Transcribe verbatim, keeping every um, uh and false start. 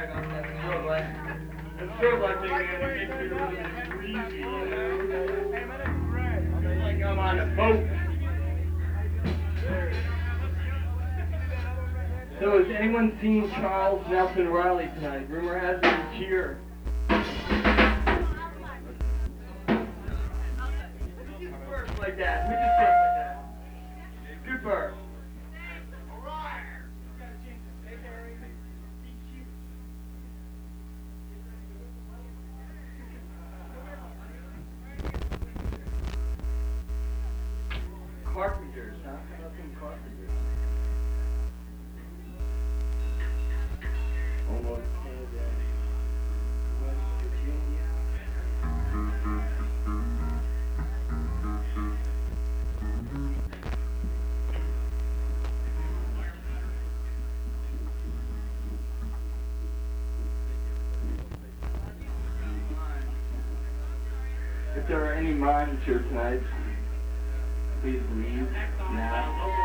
brag on that strobe light. The strobe light thing, man, it makes me really breezy. Like I'm on a boat. So has anyone seen Charles Nelson Riley tonight? Rumor has it he's here. Who just burps like that? Who just burps like that? Good burp. Carpenters, huh? How about some carpenters? Almost Canada. West Virginia. If there are any mimes here tonight, please leave now.